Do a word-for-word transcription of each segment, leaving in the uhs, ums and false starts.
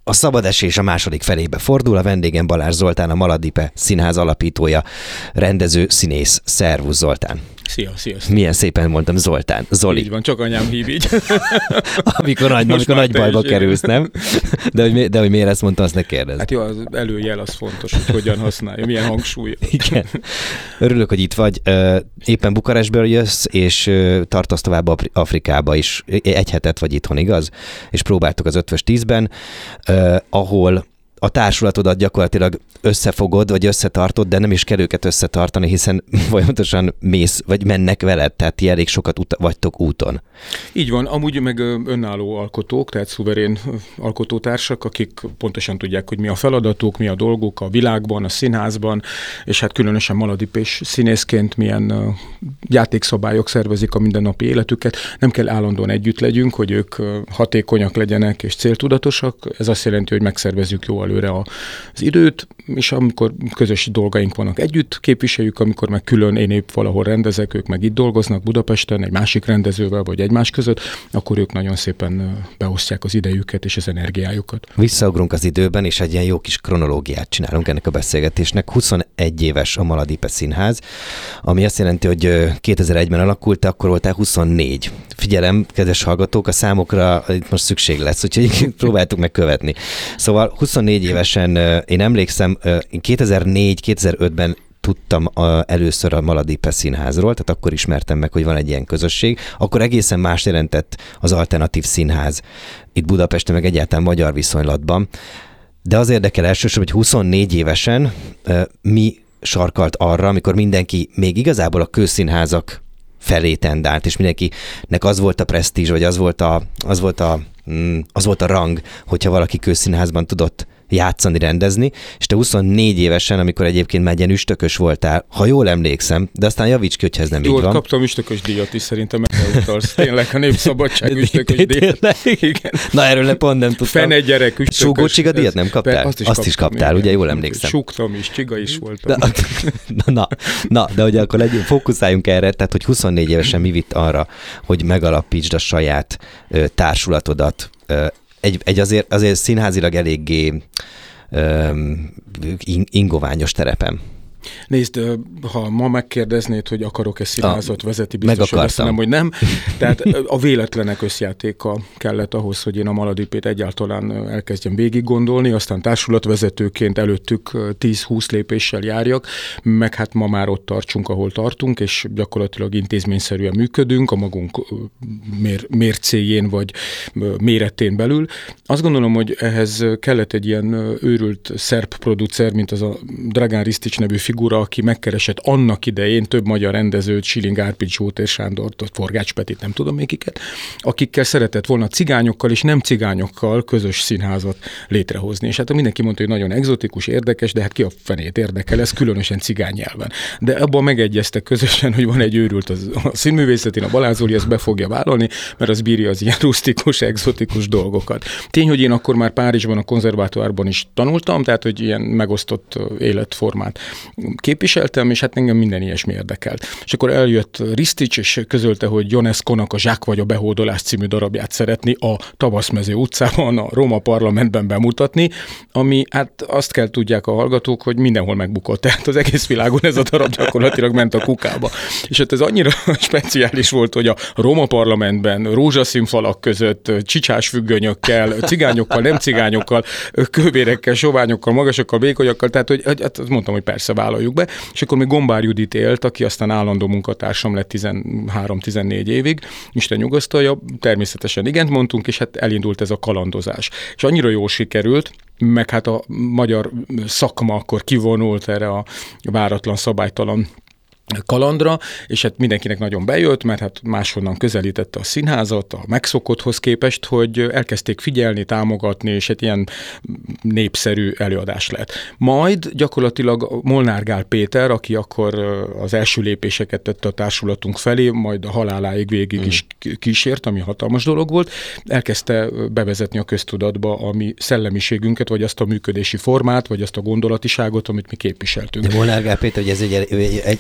A szabadesés a második felébe fordul, a vendégem Balázs Zoltán, a Maladipe Színház alapítója, rendező, színész. Szervusz Zoltán! Szia, szia! Milyen szépen mondtam, Zoltán. Zoli. Így van, csak anyám hív így. amikor nagy, amikor nagy bajba kerülsz, nem? De hogy, de hogy miért ezt mondtam, azt ne kérdezz. Hát jó, az előjel az fontos, hogy hogyan használja, milyen hangsúly. Igen. Örülök, hogy itt vagy. Éppen Bukarestből jössz, és tartasz tovább Afrikába is. Egy hetet vagy itthon, igaz? És próbáltuk az ötvös tízben, ahol a társulatodat gyakorlatilag összefogod, vagy összetartod, de nem is kell őket összetartani, hiszen folyamatosan mész, vagy mennek veled, tehát ti elég sokat ut- vagytok úton. Így van, amúgy meg önálló alkotók, tehát szuverén alkotótársak, akik pontosan tudják, hogy mi a feladatuk, mi a dolguk a világban, a színházban, és hát különösen maladipés színészként milyen játékszabályok szervezik a mindennapi életüket. Nem kell állandóan együtt legyünk, hogy ők hatékonyak legyenek és céltudatosak. Ez azt jelenti, hogy megszervezzük jól előre az időt, és amikor közös dolgaink vannak együtt, képviseljük, amikor meg külön én épp valahol rendezek, ők meg itt dolgoznak Budapesten, egy másik rendezővel, vagy egymás között, akkor ők nagyon szépen beosztják az idejüket és az energiájukat. Visszaugrunk az időben, és egy ilyen jó kis kronológiát csinálunk ennek a beszélgetésnek. huszonegy éves a Maladipe Színház, ami azt jelenti, hogy kétezer-egyben alakult, akkor voltál huszonnégy. Figyelem, kedves hallgatók, a számokra itt most szükség lesz, úgyhogy próbáltuk meg követni. Szóval huszonnégy évesen, én emlékszem, kétezer-négy-kétezer-ötben tudtam a, először a Maladipe Színházról, tehát akkor ismertem meg, hogy van egy ilyen közösség. Akkor egészen más jelentett az alternatív színház itt Budapesten, meg egyáltalán magyar viszonylatban. De az érdekel elsősorban, hogy huszonnégy évesen mi sarkalt arra, amikor mindenki még igazából a közszínházak felé tendált, és mindenkinek az volt a presztízs, vagy az volt a, az volt a, az volt a rang, hogyha valaki közszínházban tudott játszani, rendezni, és te huszonnégy évesen, amikor egyébként már egy ilyen üstökös voltál, ha jól emlékszem, de aztán javíts ki, hogyha ez nem jól így van. Kaptam üstökös díjat is, szerintem megutalsz. Tényleg a Népszabadság üstökös díjat. Igen. Na, erről ne pont nem tudtam. Fene gyerek üstökös. Súgócsiga díjat nem kaptál? Azt is, azt is kaptál, igen. Ugye jól emlékszem. Súgtam is, csiga is voltam. Na, na, na, de ugye akkor legyünk, fókuszáljunk erre, tehát hogy huszonnégy évesen mi vitt arra, hogy megalapítsd a saját ö, társulatodat. Ö, egy, egy azért, azért színházilag eléggé Um, ingoványos terepen. Nézd, ha ma megkérdeznéd, hogy akarok-e színházat vezeti, biztos, hogy azt mondom, hogy nem. Tehát a véletlenek összjátéka kellett ahhoz, hogy én a Maladipét egyáltalán elkezdjem végig gondolni, aztán társulatvezetőként előttük tíz-húsz lépéssel járjak, meg hát ma már ott tartsunk, ahol tartunk, és gyakorlatilag intézményszerűen működünk a magunk mér, mércéjén vagy méretén belül. Azt gondolom, hogy ehhez kellett egy ilyen őrült szerb producer, mint az a Dragán Ristić nevű figura, aki megkeresett annak idején több magyar rendezőt, Schilling Árpíd, Zsótér Sándort, Forgács Petit, nem tudom melyiket, akikkel szeretett volna cigányokkal és nem cigányokkal közös színházat létrehozni. És hát mindenki mondta, hogy nagyon egzotikus, érdekes, de hát ki a fenét érdekel, ez különösen cigány nyelven. De abban megegyeztek közösen, hogy van egy őrült az, a színművészetén, a Balázs Zoli ezt be fogja vállalni, mert az bírja az ilyen rusztikus, egzotikus dolgokat. Tény, hogy én akkor már Párizsban, a konzervatóárban is tanultam, tehát hogy ilyen megosztott életformát képviseltem, és hát engem minden ilyesmi érdekelt. És akkor eljött Ristić, és közölte, hogy Ionesco-nak a Zsák vagy a behódolás című darabját szeretni a Tavaszmező utcában, a Róma parlamentben bemutatni, ami hát azt kell tudják a hallgatók, hogy mindenhol megbukott. Tehát az egész világon ez a darab gyakorlatilag ment a kukába. És hát ez annyira speciális volt, hogy a Róma parlamentben rózsaszín falak között csicsás függönyökkel, cigányokkal, nem cigányokkal, kővérekkel, soványokkal, magasokkal, vékonyakkal, tehát hogy hát mondtam, hogy persze vállaljuk be, és akkor még Gombár Judit élt, aki aztán állandó munkatársam lett tizenhárom-tizennégy évig, Isten nyugosztalja, természetesen igent mondtunk, és hát elindult ez a kalandozás. És annyira jól sikerült, meg hát a magyar szakma akkor kivonult erre a váratlan, szabálytalan kalandra, és hát mindenkinek nagyon bejött, mert hát máshonnan közelítette a színházat, a megszokotthoz képest, hogy elkezdték figyelni, támogatni, és hát ilyen népszerű előadás lett. Majd gyakorlatilag Molnár Gál Péter, aki akkor az első lépéseket tette a társulatunk felé, majd a haláláig végig mm. is kísért, ami hatalmas dolog volt, elkezdte bevezetni a köztudatba a mi szellemiségünket, vagy azt a működési formát, vagy azt a gondolatiságot, amit mi képviseltünk. De Molnár Gál Péter, hogy ez egy, egy eléggé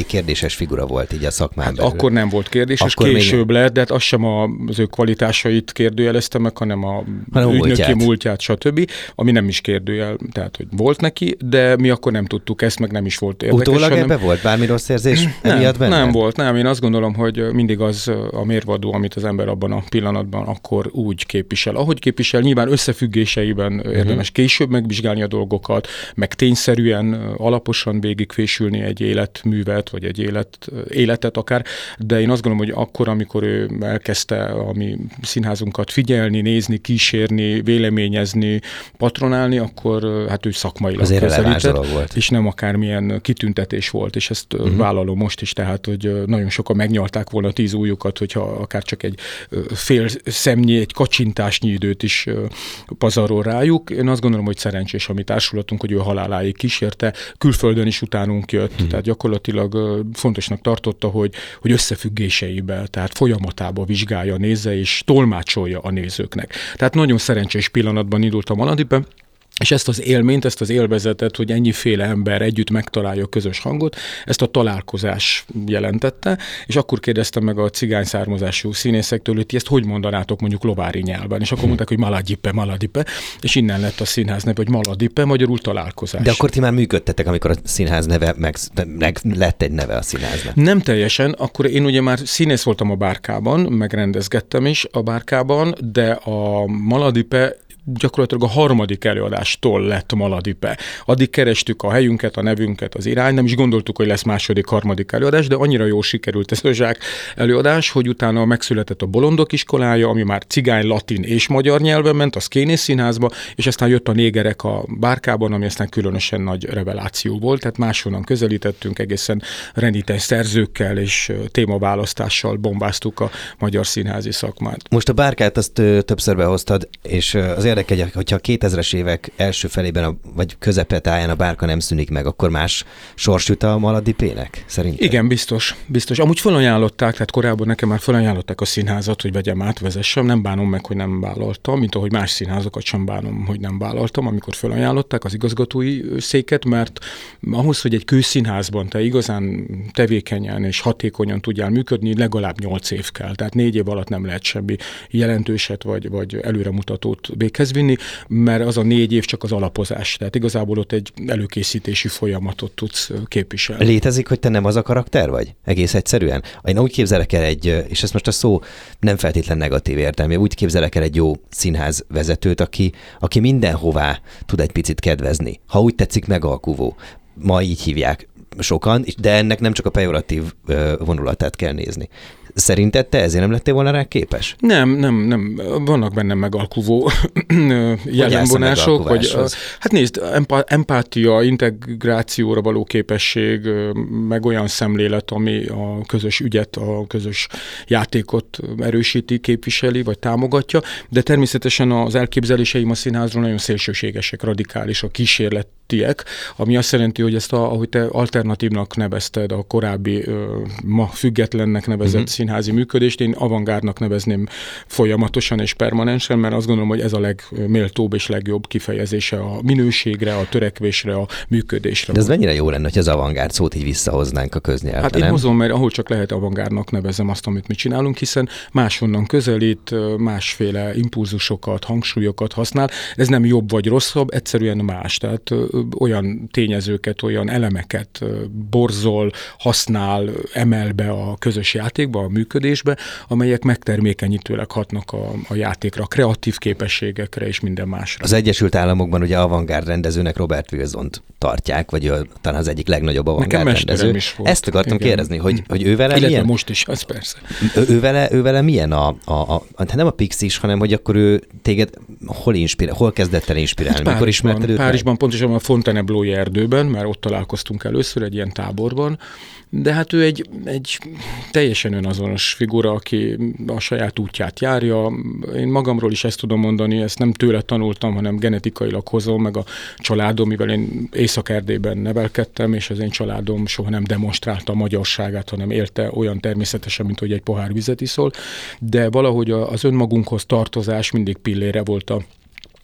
kérdéses figura volt így a szakmán hát belül. Akkor nem volt kérdéses, akkor később még... lett, de hát az sem az ő kvalitásait kérdőjelezte meg, hanem a hanem ügynöki múltját. múltját, stb. Ami nem is kérdőjel, tehát hogy volt neki, de mi akkor nem tudtuk ezt, meg nem is volt érdekes. Utólag hanem... ebbe volt bármi rossz érzés emiatt benne? Nem volt, nem. Én azt gondolom, hogy mindig az a mérvadó, amit az ember abban a pillanatban akkor úgy képvisel. Ahogy képvisel, nyilván összefüggéseiben uh-huh. érdemes később megvizsgálni a dolgokat, meg tényszerűen, alaposan végigfésülni egy életművet, vagy egy élet, életet akár, de én azt gondolom, hogy akkor, amikor ő elkezdte a mi színházunkat figyelni, nézni, kísérni, véleményezni, patronálni, akkor hát ő szakmailag közelített, volt. És nem akármilyen kitüntetés volt, és ezt uh-huh. vállalom most is, tehát, hogy nagyon sokan megnyalták volna tíz ujjukat, hogyha akár csak egy fél szemnyi, egy kacsintásnyi időt is pazarol rájuk. Én azt gondolom, hogy szerencsés a mi társulatunk, hogy ő haláláig kísérte, külföldön is utánunk jött, uh-huh. tehát gyakorlatilag fontosnak tartotta, hogy, hogy összefüggéseibe, tehát folyamatába vizsgálja, nézze és tolmácsolja a nézőknek. Tehát nagyon szerencsés pillanatban indult a Maladipe, és ezt az élményt, ezt az élvezetet, hogy ennyiféle ember együtt megtalálja a közös hangot, ezt a találkozás jelentette, és akkor kérdeztem meg a cigány származású színészektől, hogy ti ezt hogy mondanátok mondjuk lovári nyelven, és akkor mondták, hogy Maladipe, Maladipe, és innen lett a színház neve, hogy Maladipe, magyarul találkozás. De akkor ti már működtetek, amikor a színház neve, meg, meg lett egy neve a színháznak. Nem teljesen, akkor én ugye már színész voltam a Bárkában, megrendezgettem is a Bárkában, de a Maladipe gyakorlatilag a harmadik előadástól lett Maladipe. Addig kerestük a helyünket, a nevünket, az irány, nem is gondoltuk, hogy lesz második, harmadik előadás, de annyira jól sikerült ez a zsák előadás, hogy utána megszületett a Bolondok iskolája, ami már cigány, latin és magyar nyelven ment, a Szkénész Színházba, és aztán jött a Négerek a Bárkában, ami aztán különösen nagy reveláció volt, tehát máshonnan közelítettünk, egészen renitens szerzőkkel és témaválasztással bombáztuk a magyar színházi szakmát. Most a Bárkát azt ö, többször behoztad, és az érdekel, hogyha a kétezres évek első felében, a, vagy közepetáján a Bárka nem szűnik meg, akkor más sors jut a Maladipének, szerintem? Igen, biztos. biztos. Amúgy felajánlották, tehát korábban nekem már felajánlották a színházat, hogy vegyem át, vezessem. Nem bánom meg, hogy nem vállaltam, mint ahogy más színházakat sem bánom, hogy nem vállaltam, amikor felajánlották az igazgatói széket, mert ahhoz, hogy egy kőszínházban te igazán tevékenyen és hatékonyan tudjál működni, legalább nyolc év kell. Tehát négy év alatt nem lehet semmi jelentőset vagy, vagy előremutatót véghez vinni, mert az a négy év csak az alapozás. Tehát igazából ott egy előkészítési folyamatot tudsz képviselni. Létezik, hogy te nem az a karakter vagy? Egész egyszerűen? Én úgy képzelek el egy, és ezt most a szó nem feltétlen negatív értelmű, úgy képzelek el egy jó színházvezetőt, aki, aki mindenhová tud egy picit kedvezni. Ha úgy tetszik, megalkuvó. Ma így hívják sokan, de ennek nem csak a pejoratív vonulatát kell nézni. Szerinted te ezért nem lettél volna rá képes? Nem, nem, nem. Vannak bennem megalkuvó jellemvonások. Hogy, hát nézd, empátia, integrációra való képesség, meg olyan szemlélet, ami a közös ügyet, a közös játékot erősíti, képviseli, vagy támogatja, de természetesen az elképzeléseim a színházról nagyon szélsőségesek, radikálisak, kísérletiek, ami azt jelenti, hogy ezt, a, ahogy te alternatívnak nevezted, a korábbi ma függetlennek nevezett uh-huh. színházi működést, én avantgárdnak nevezném folyamatosan és permanensen, mert azt gondolom, hogy ez a legméltóbb és legjobb kifejezése a minőségre, a törekvésre, a működésre. De ez mennyire jó lenne, hogy az avantgárd szót így visszahoznánk a köznyelvbe, Hát nem? én hozom, mert ahol csak lehet avantgárdnak nevezem azt, amit mi csinálunk, hiszen máshonnan közelít, másféle impulzusokat, hangsúlyokat használ. Ez nem jobb vagy rosszabb, egyszerűen más. Tehát olyan tényezőket, olyan elemeket borzol, használ, emel be a közös játékba, a működésbe, amelyek megtermékenyítőleg hatnak a, a játékra, a kreatív képességekre és minden másra. Az Egyesült Államokban ugye avantgárd rendezőnek Robert Wilsont tartják, vagy ő, talán az egyik legnagyobb avantgárd rendező. Ezt akartam igen. kérdezni, hogy, hogy ő vele milyen? most is, az persze. Ő, ő, vele, ő vele milyen a, a, a, a nem a Pixis, hanem hogy akkor ő téged hol inspirál, hol kezdett el inspirálni? Hát Mikor ismerted őt? Párizsban, pontosan a Fontainebleau erdőben, mert ott találkoztunk először egy ilyen táborban, de hát ő egy, egy teljesen önazonos figura, aki a saját útját járja. Én magamról is ezt tudom mondani, ezt nem tőle tanultam, hanem genetikailag hozom, meg a családom, mivel én Észak-Erdélyben nevelkedtem, és az én családom soha nem demonstrálta a magyarságát, hanem élte olyan természetesen, mint hogy egy pohár vizet iszol, de valahogy az önmagunkhoz tartozás mindig pillére volt a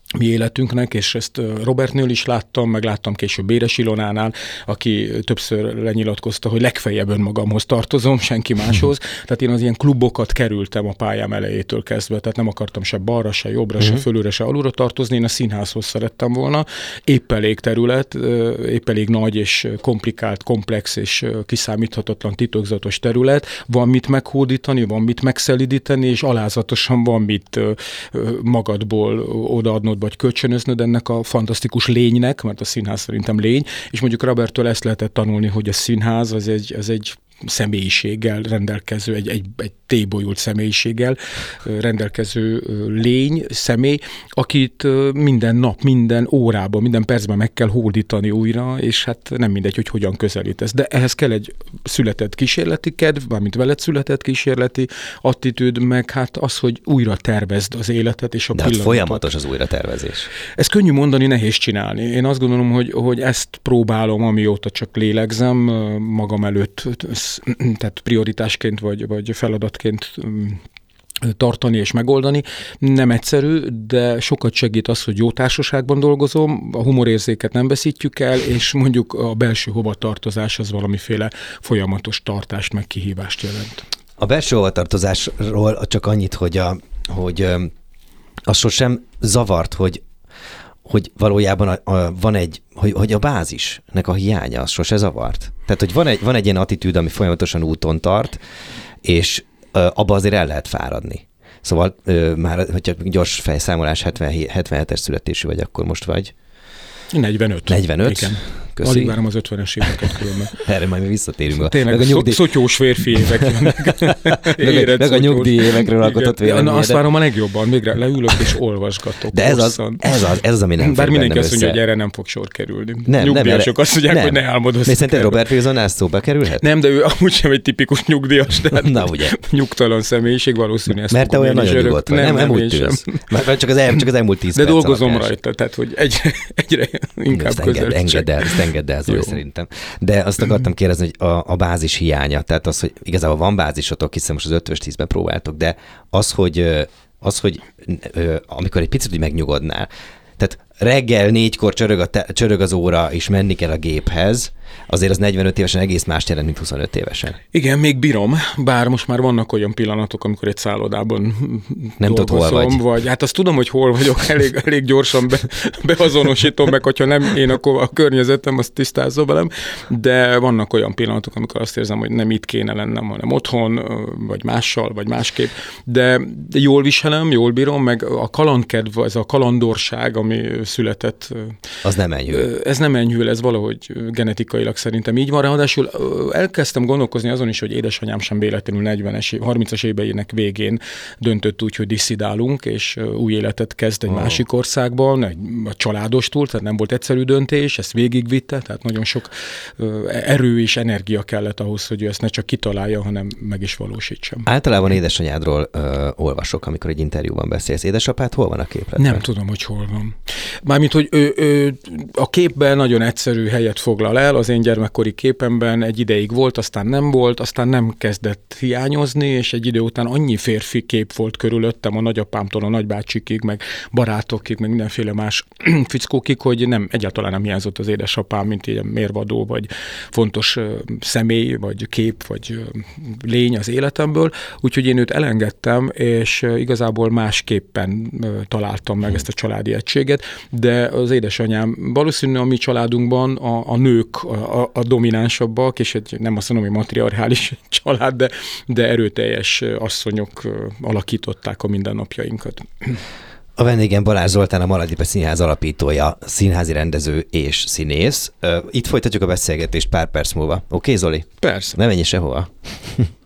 mi életünknek, és ezt Robertnél is láttam, meg láttam később Éres Ilonánál, aki többször lenyilatkozta, hogy legfeljebb önmagamhoz tartozom, senki máshoz. Tehát én az ilyen klubokat kerültem a pályám elejétől kezdve, tehát nem akartam se balra, se jobbra, uh-huh. se fölülre, se alulra tartozni, én a színházhoz szerettem volna. Épp elég terület, épp elég nagy és komplikált, komplex és kiszámíthatatlan, titokzatos terület. Van mit meghódítani, van mit megszelidíteni, és alázatosan van mit magadból odaadnod, vagy kölcsönöznöd ennek a fantasztikus lénynek, mert a színház szerintem lény, és mondjuk Roberttől ezt lehetett tanulni, hogy a színház az egy, az egy személyiséggel rendelkező, egy, egy, egy tébolyult személyiséggel rendelkező lény, személy, akit minden nap, minden órában, minden percben meg kell hódítani újra, és hát nem mindegy, hogy hogyan közelítesz. De ehhez kell egy született kísérleti kedv, mármint veled született kísérleti attitűd, meg hát az, hogy újra tervezd az életet és a De pillanatot. De folyamatos az újratervezés. Ez könnyű mondani, nehéz csinálni. Én azt gondolom, hogy, hogy ezt próbálom, amióta csak lélegzem, magam előtt, tehát prioritásként vagy, vagy feladatként tartani és megoldani. Nem egyszerű, de sokat segít az, hogy jó társaságban dolgozom, a humorérzéket nem veszítjük el, és mondjuk a belső hovatartozás az valamiféle folyamatos tartást, meg kihívást jelent. A belső hovatartozásról csak annyit, hogy, a, hogy az sosem zavart, hogy hogy valójában a, a, van egy, hogy, hogy a bázisnek a hiánya, az sose zavart. Tehát, hogy van egy, van egy ilyen attitűd, ami folyamatosan úton tart, és ö, abba azért el lehet fáradni. Szóval ö, már, hogyha gyors fejszámolás, hetvenhetes születésű vagy, akkor most vagy. negyvenöt. negyvenöt? Igen. Köszi. Alig várom az ötvenes éveket különben. Erre majd mi visszatérünk. Tényleg, a nyugdíj... szotyós férfi évek jönnek. Meg, meg a nyugdíj évekről alkotott véleményed. Na, azt várom a legjobban, végre leülök és olvasgatok. De ez az, ez az, ez az, ami nem Bár mindenki azt mondja, hogy erre nem fog sor kerülni. Nem, nyugdíjasok azt mondják, nem. hogy ne álmodozz. De szerinted Robert Wilson szóba kerülhet? Nem, de ő amúgy sem egy tipikus nyugdíjas, de Na, ugye. nyugtalan személyiség, valószínűleg ezt Mert te olyan nagyon nyugodt vagy. Nem, nem úgy tűnsz. Mert csak az, csak az elmúlt tíz de perc dolgozom rajta, tehát hogy egyre, egyre inkább közel. Engedd el, ezt engedd el, Zoli, szerintem. De azt akartam kérdezni, hogy a, a bázis hiánya, tehát az, hogy igazából van bázisotok, hiszen most az ötvös tízben próbáltok, de az, hogy, az, hogy amikor egy picit úgy megnyugodnál, tehát reggel négykor csörög, a te, csörög az óra, és menni kell a géphez, azért az negyvenöt évesen egész más jelent, mint huszonöt évesen. Igen, még bírom, bár most már vannak olyan pillanatok, amikor egy szállodában nem tudod, hol vagy. vagy. Hát azt tudom, hogy hol vagyok, elég, elég gyorsan be, beazonosítom meg, hogyha nem én, akkor a környezetem azt tisztázza velem, de vannak olyan pillanatok, amikor azt érzem, hogy nem itt kéne lennem, hanem otthon, vagy mással, vagy másképp, de, de jól viselem, jól bírom, meg a kalandkedv, ez a kalandorság, ami született. Az nem enyhül. Ez nem enyhül, ez valahogy genetikailag szerintem így van. Ráadásul elkezdtem gondolkozni azon is, hogy édesanyám sem véletlenül negyvenes, harmincas éveinek végén döntött úgy, hogy disszidálunk, és új életet kezd egy oh. másik országban, egy, a családostól, tehát nem volt egyszerű döntés, ezt végigvitte, tehát nagyon sok erő és energia kellett ahhoz, hogy ő ezt ne csak kitalálja, hanem meg is valósítsam. Általában édesanyádról ö, olvasok, amikor egy interjúban beszélsz. Édesapád hol van a képletben? Nem tudom, hogy hol van. Mármint, hogy ő, ő a képben nagyon egyszerű helyet foglal el, az én gyermekkori képemben egy ideig volt, aztán nem volt, aztán nem kezdett hiányozni, és egy idő után annyi férfi kép volt körülöttem, a nagyapámtól a nagybácsikig, meg barátokig, meg mindenféle más fickókig, hogy nem, egyáltalán nem hiányzott az édesapám, mint ilyen mérvadó, vagy fontos személy, vagy kép, vagy lény az életemből, úgyhogy én őt elengedtem, és igazából másképpen találtam meg ezt a családi egységet, de az édesanyám valószínűleg a mi családunkban a, a nők a, a dominánsabbak, és egy, nem azt mondom, hogy matriarchális család, de, de erőteljes asszonyok alakították a mindennapjainkat. A vendégem Balázs Zoltán, a Maladipe Színház alapítója, színházi rendező és színész. Itt folytatjuk a beszélgetést pár perc múlva. Oké, okay, Zoli? Persze. Ne menj sehova.